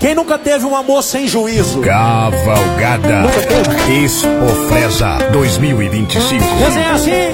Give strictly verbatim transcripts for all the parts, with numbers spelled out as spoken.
Quem nunca teve um amor sem juízo? Cavalgada Expofresa dois mil e vinte e cinco. Desenha assim.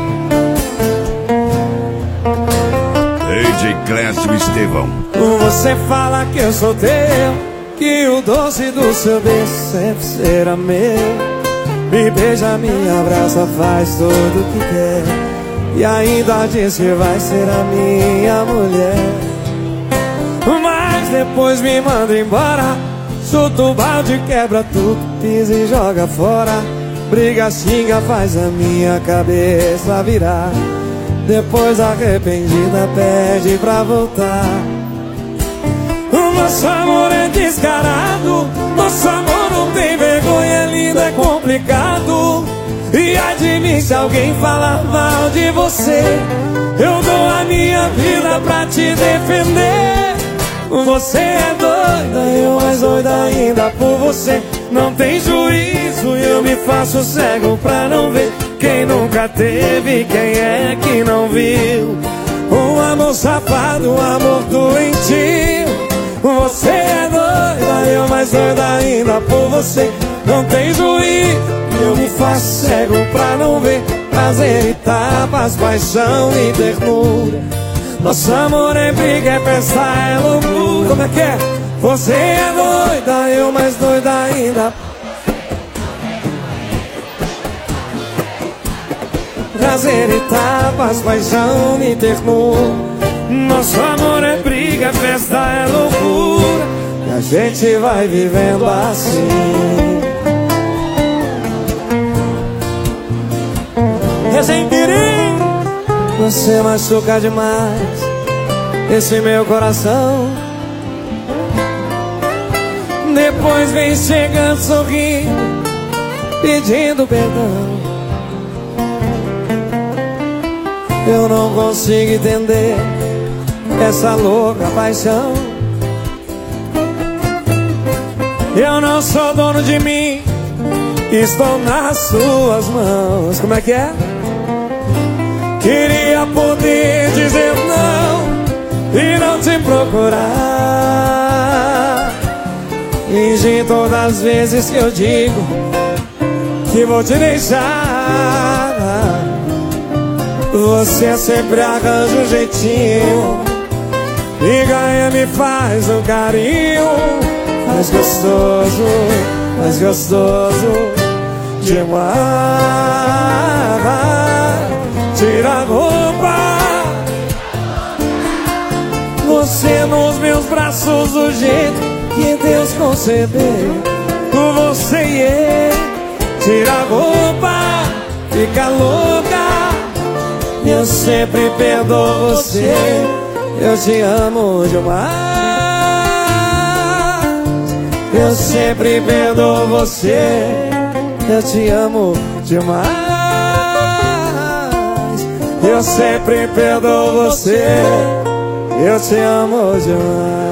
D J Clécio Estevão. Você fala que eu sou teu, que o doce do seu beijo sempre será meu. Me beija, me abraça, faz tudo o que quer, e ainda diz que vai ser a minha mulher. Mas depois me manda embora, chuta o balde, quebra tudo, pisa e joga fora. Briga, xinga, faz a minha cabeça virar. Depois arrependida pede pra voltar. O nosso amor é descarado, nosso amor não tem vergonha, é lindo, é complicado. E ai de mim se alguém falar mal de você, eu dou a minha vida pra te defender. Você é doida, eu mais doida ainda por você. Não tem juízo e eu me faço cego pra não ver. Quem nunca teve, quem é que não viu? Um amor safado, um amor doentio. Você é doida, eu mais doida ainda por você. Não tem juízo, eu me faço cego pra não ver. Prazer e tapas, paixão e ternura. Nosso amor é briga, é festa, é loucura. Como é que é? Você é doida, eu mais doida ainda. Prazer e tapas, paixão e ternura. Nosso amor é briga, festa, é loucura. E a gente vai vivendo assim. É sem querer. Você machuca demais esse meu coração. Depois vem chegando sorrindo, pedindo perdão. Eu não consigo entender essa louca paixão. Eu não sou dono de mim, estou nas suas mãos. Como é que é? Queria poder dizer não e não te procurar. Fingir todas as vezes que eu digo que vou te deixar. Você sempre arranja um jeitinho e ganha, me faz um carinho mais gostoso, mais gostoso demais. Tira a roupa, você nos meus braços do jeito que Deus concebeu. Você e eu, tira a roupa, fica louca. Eu sempre perdoo você, eu te amo demais. Eu sempre perdoo você, eu te amo demais. Eu sempre perdoo você, eu te amo demais.